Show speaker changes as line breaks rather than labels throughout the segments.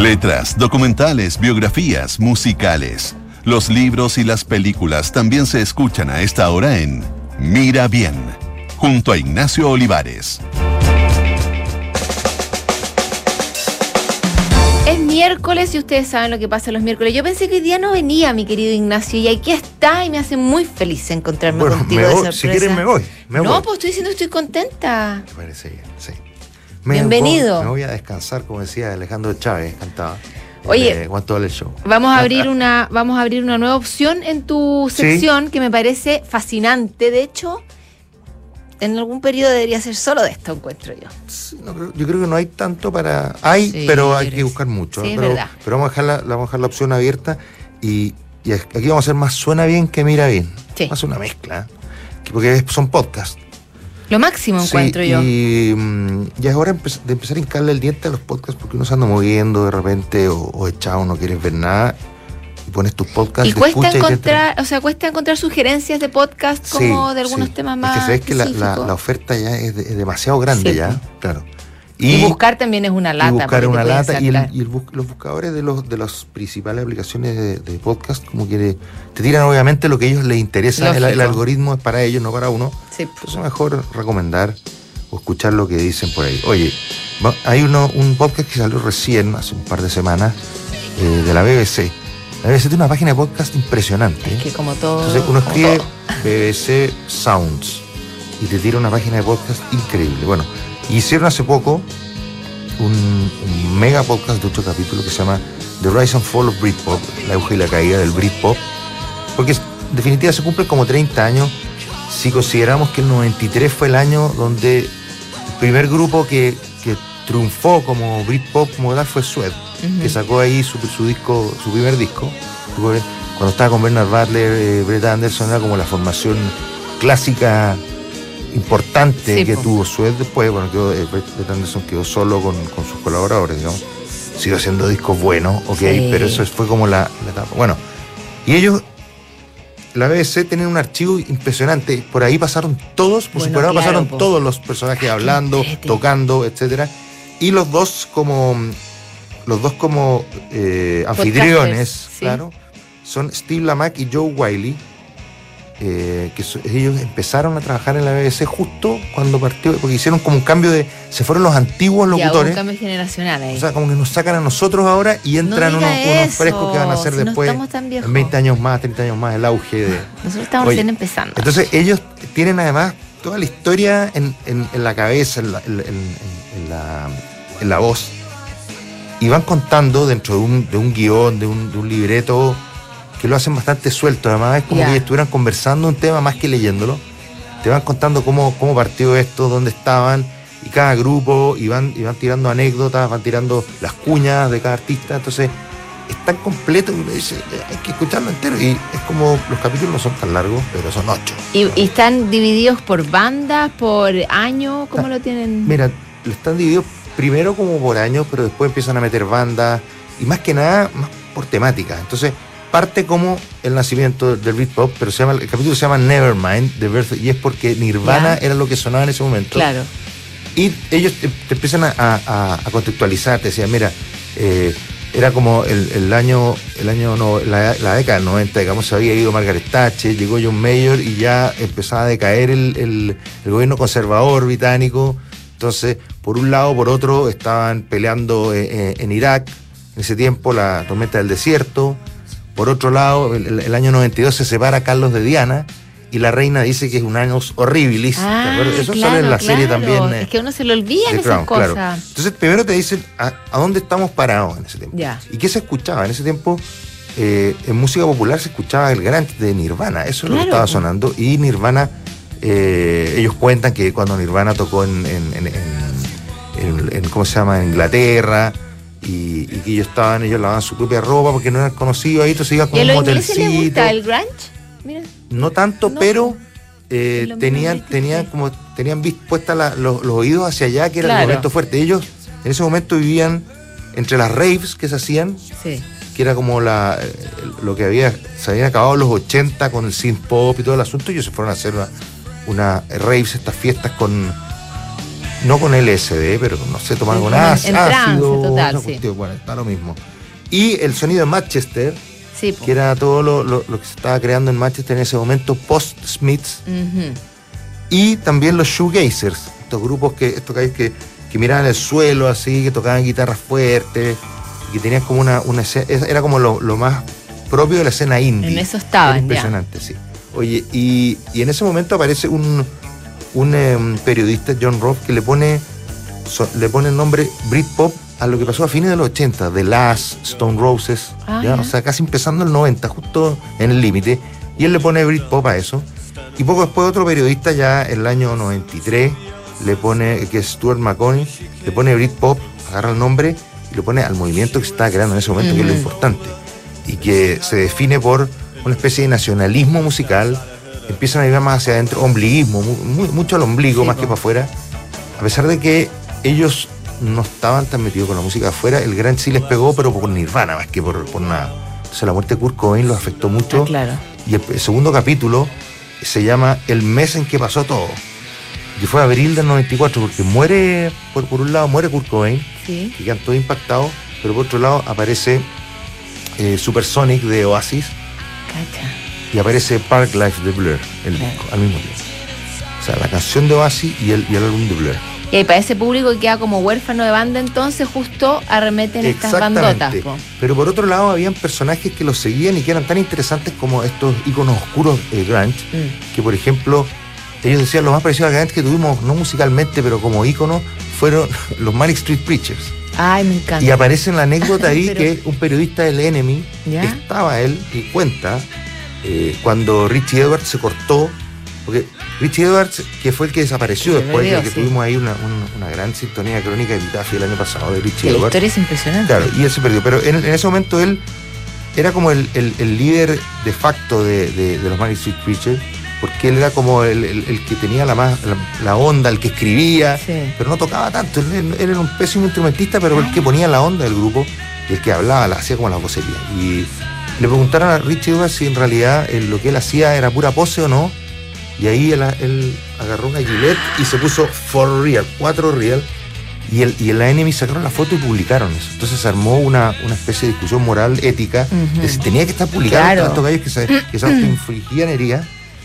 Letras, documentales, biografías, musicales. Los libros y las películas también se escuchan a esta hora en Mira Bien, junto a Ignacio Olivares.
Es miércoles y ustedes saben lo que pasa los miércoles. Yo pensé que hoy día no venía, mi querido Ignacio, y aquí está y me hace muy feliz encontrarme contigo de sorpresa.
Si quieren me voy.
No, pues estoy diciendo que estoy contenta.
Me parece bien, sí.
Bienvenido.
Me voy a descansar, como decía Alejandro Chávez, cantaba.
Oye,
¿cuánto vale el show?
Vamos a abrir una nueva opción en tu sección que me parece fascinante. De hecho, en algún periodo debería ser solo de esto, encuentro yo.
Sí, yo creo que no hay tanto para... pero hay que buscar mucho.
Sí,
pero,
verdad.
Pero vamos a dejar la opción abierta y aquí vamos a hacer más suena bien que mira bien.
Sí.
Vamos a hacer una mezcla, porque son podcasts.
Lo máximo encuentro yo.
Y es hora de empezar a hincarle el diente a los podcasts porque uno se anda moviendo de repente o echado, no quieres ver nada y pones tus podcasts
y cuesta encontrar sugerencias de podcast como de algunos temas más.
Es que sabes que la oferta ya es demasiado grande ya, claro.
Y buscar también es una lata.
Y buscar una lata los buscadores de las principales aplicaciones de podcast como que te tiran obviamente lo que a ellos les interesa. El algoritmo es para ellos, no para uno. Sí. Entonces es mejor recomendar o escuchar lo que dicen por ahí. Oye, hay un podcast que salió recién, hace un par de semanas, de la BBC. La BBC tiene una página de podcast impresionante.
Es que como todo...
Entonces uno escribe BBC Sounds y te tira una página de podcast increíble. Bueno, hicieron hace poco un mega podcast de 8 capítulos que se llama The Rise and Fall of Britpop, la auge y la caída del Britpop, porque en definitiva se cumplen como 30 años si consideramos que el 93 fue el año donde el primer grupo que triunfó como Britpop como tal fue Suede, que sacó ahí su primer disco, cuando estaba con Bernard Butler, Brett Anderson, era como la formación clásica importante que tuvo Suede. Después, Brett Anderson quedó solo con sus colaboradores, digamos. Siguió haciendo discos buenos, pero eso fue como la etapa. Bueno, y ellos, la BBC, tienen un archivo impresionante. Por ahí pasaron todos, por su programa pasaron todos los personajes hablando, tocando, etcétera. Y los dos como anfitriones, claro, son Steve Lamacq y Joe Wiley. Ellos empezaron a trabajar en la BBC justo cuando partió, porque hicieron como un cambio se fueron los antiguos locutores.
Un cambio generacional ahí.
O sea, como que nos sacan a nosotros ahora y entran unos frescos que van a hacer después, en 20 años más, 30 años más, el auge de...
Nosotros estamos recién empezando.
Entonces ellos tienen además toda la historia en la cabeza, en la voz, y van contando dentro de un guión, de un libreto, que lo hacen bastante suelto. Además es como que estuvieran conversando un tema más que leyéndolo. Te van contando cómo partió esto, dónde estaban, y cada grupo, y van tirando anécdotas, van tirando las cuñas de cada artista. Entonces es tan completo que uno dice, hay que escucharlo entero. Y es como, los capítulos no son tan largos, pero son 8.
¿Y están divididos por bandas, por año? ¿Cómo lo tienen?
Mira, están divididos primero como por año, pero después empiezan a meter bandas, y más que nada, más por temática. Entonces parte como el nacimiento del Britpop, pero el capítulo se llama Nevermind, The Birth, y es porque Nirvana era lo que sonaba en ese momento.
Claro.
Y ellos te empiezan a contextualizar, te decían, mira, era como la década del 90, digamos, se había ido Margaret Thatcher, llegó John Major y ya empezaba a decaer el gobierno conservador británico. Entonces, por un lado, por otro, estaban peleando en Irak, en ese tiempo, la tormenta del desierto. Por otro lado, el año 92 se separa Carlos de Diana y la reina dice que es un año horribilis. Eso sale en la serie también.
Es que uno se le olvida esas cosas. Claro.
Entonces, primero te dicen a dónde estamos parados en ese tiempo. ¿Y qué se escuchaba? En ese tiempo, en música popular se escuchaba el grunge de Nirvana. Eso es lo que estaba sonando. Y Nirvana, ellos cuentan que cuando Nirvana tocó en ¿cómo se llama? En Inglaterra, y que ellos lavaban su propia ropa porque no eran conocidos, ahí entonces iba como un motelcito.
¿Y a los ingleses les gusta el grunge? Mira.
No tanto, pero tenían puestas los oídos hacia allá, que era el momento fuerte. Ellos en ese momento vivían entre las raves que se hacían, que era como lo que se habían acabado en los 80 con el synth pop y todo el asunto. Ellos se fueron a hacer una raves, estas fiestas con no con LSD, pero no sé, tomar con
en
ácido,
trance, total,
sí. Bueno, está lo mismo. Y el sonido de Manchester,
sí,
que era todo lo que se estaba creando en Manchester en ese momento, post-Smiths, y también los shoegazers, estos grupos que miraban el suelo así, que tocaban guitarras fuertes, que tenían como una escena, era como lo más propio de la escena indie.
En eso estaban,
era impresionante, sí. Oye, y en ese momento aparece un periodista, John Roth, que le pone el nombre Britpop a lo que pasó a fines de los 80, The Last, Stone Roses, o sea, casi empezando el 90, justo en el límite, y él le pone Britpop a eso. Y poco después otro periodista, ya en el año 93, le pone, que es Stuart McConney, le pone Britpop, agarra el nombre y lo pone al movimiento que se estaba creando en ese momento, que es lo importante, y que se define por una especie de nacionalismo musical. Empiezan a ir más hacia adentro, ombliguismo, mucho al ombligo, más que para afuera. A pesar de que ellos no estaban tan metidos con la música de afuera, el grunge sí les pegó, pero por Nirvana, más que por nada. Entonces la muerte de Kurt Cobain los afectó mucho.
Claro.
Y el segundo capítulo se llama El mes en que pasó todo, que fue abril del 94, porque muere, por un lado muere Kurt Cobain,
sí,
que quedan todos impactados, pero por otro lado aparece Supersonic de Oasis.
Cacha.
Y aparece Park Life de Blur, el disco, al mismo tiempo. O sea, la canción de Oasis y el álbum de Blur.
Y ahí para ese público que queda como huérfano de banda, entonces justo arremeten estas bandotas.
Pero por otro lado, habían personajes que los seguían y que eran tan interesantes como estos íconos oscuros grunge, que por ejemplo, ellos decían lo más parecido a grunge que tuvimos, no musicalmente, pero como íconos, fueron los Manic Street Preachers.
Ay, me encanta.
Y aparece en la anécdota ahí
pero...
que un periodista del Enemy, estaba él y cuenta cuando Richie Edwards se cortó, porque Richie Edwards, que fue el que desapareció después, de que tuvimos ahí una gran sintonía crónica de epitafio el año pasado de Richie Edwards.
La historia es impresionante.
Claro, y él se perdió, pero en ese momento él era como el líder de facto de los Manic Street Preachers, porque él era como el que tenía la onda, el que escribía, pero no tocaba tanto. Él era un pésimo instrumentista, pero el que ponía la onda del grupo, y el que hablaba, la hacía como la vocería. Y le preguntaron a Richie Edwards si en realidad lo que él hacía era pura pose o no, y ahí él agarró una Gillette y se puso 4 real, y en la Enemy sacaron la foto y publicaron eso. Entonces se armó una especie de discusión moral, ética, de si tenía que estar publicado estos gallos que se autoinfligían heridas.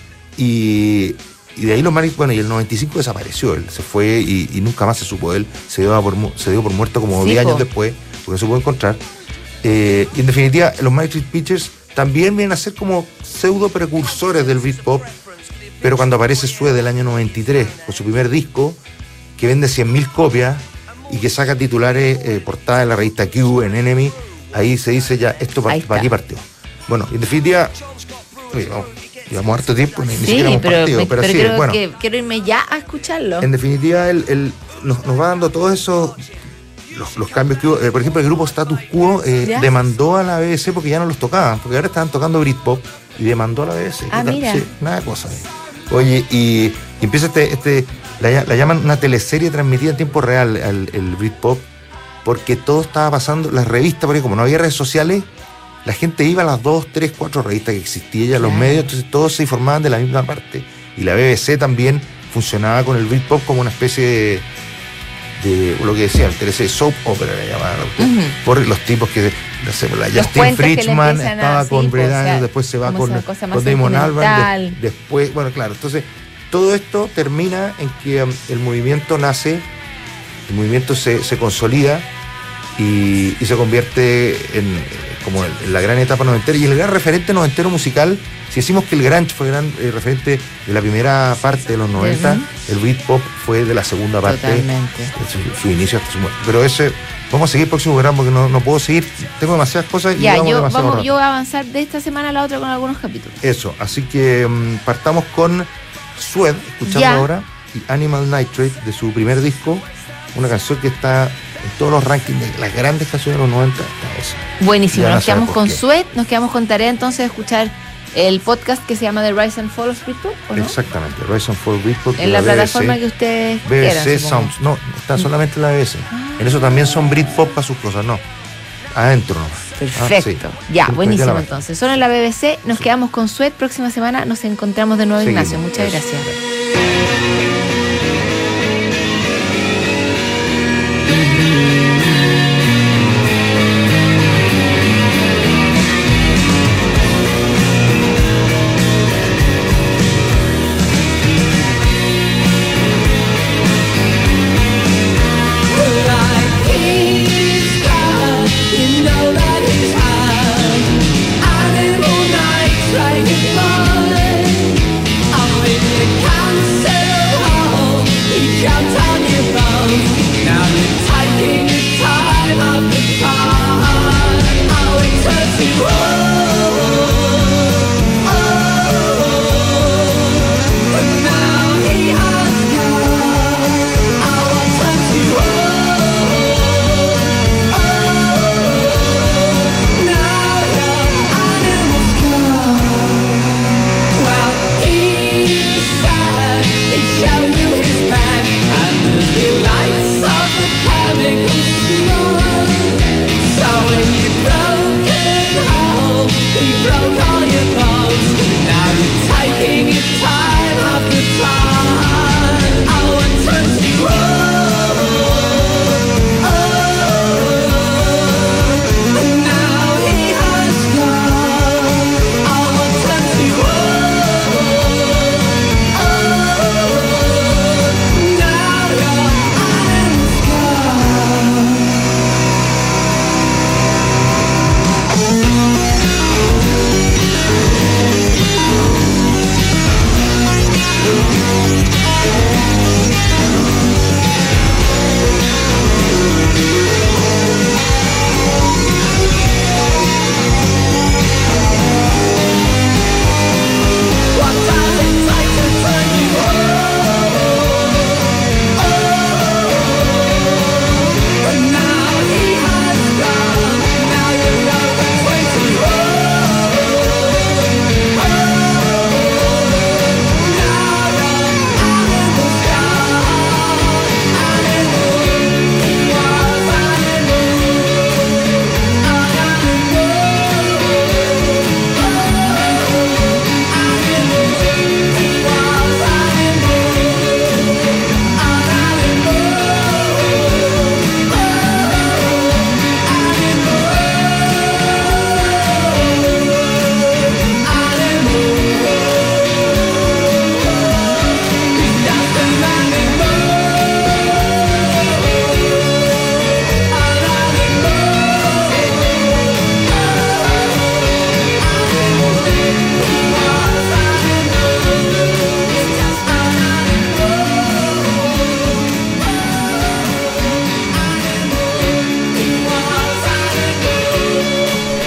Y de ahí los Manic, bueno, y el 95 desapareció, él se fue y nunca más se supo de él, se dio por muerto como 10 años después, porque no se pudo encontrar. Y en definitiva, los Manic Street Preachers también vienen a ser como pseudo precursores del Britpop, pero cuando aparece Suede del año 93, con su primer disco, que vende 100.000 copias y que saca titulares, portada en la revista Q, en Enemy, ahí se dice ya, esto para aquí partió. Bueno, en definitiva, llevamos harto tiempo, ni siquiera hemos partido, pero sí,
creo
bueno,
que quiero irme ya a escucharlo.
En definitiva, nos va dando todos esos los cambios que hubo. Por ejemplo, el grupo Status Quo demandó a la BBC porque ya no los tocaban, porque ahora estaban tocando Britpop y demandó a la BBC.
Mira.
Sí, nada de cosa. Oye, y empieza la llaman una teleserie transmitida en tiempo real, el Britpop, porque todo estaba pasando, las revistas, porque como no había redes sociales, la gente iba a las 2, 3, 4 revistas que existían ya, los medios, entonces todos se informaban de la misma parte. Y la BBC también funcionaba con el Britpop como una especie de lo que decían, teleserie soap opera le llamaban, por los tipos que, no sé, la Justin Friedman estaba con Brett Daniels, después se va con Damon Albarn, después, bueno, claro, entonces todo esto termina en que el movimiento nace, el movimiento se consolida y se convierte como en la gran etapa noventera y el gran referente noventero musical. Si decimos que el grunge fue gran referente de la primera parte de los 90, el Britpop fue de la segunda parte.
Totalmente.
Su inicio hasta su muerte. Pero vamos a seguir el próximo programa porque no puedo seguir, tengo demasiadas cosas y
yo voy a avanzar de esta semana a la otra con algunos capítulos.
Eso, así que partamos con Suede, escuchando ahora, y Animal Nitrate de su primer disco, una canción que está en todos los rankings de las grandes canciones de los 90.
Buenísimo, nos quedamos con Suede, nos quedamos con tarea entonces de escuchar el podcast que se llama The Rise and Fall of Britpop, ¿o no?
Exactamente, Rise and Fall of Britpop.
En la plataforma que ustedes quieran.
BBC Sounds, no, está solamente en la BBC. En eso también son Britpop para sus cosas, no. Adentro nomás.
Perfecto. Ya, buenísimo entonces. Son en la BBC, nos quedamos con Suede. Próxima semana nos encontramos de nuevo, Ignacio. Muchas gracias.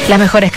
Las mejores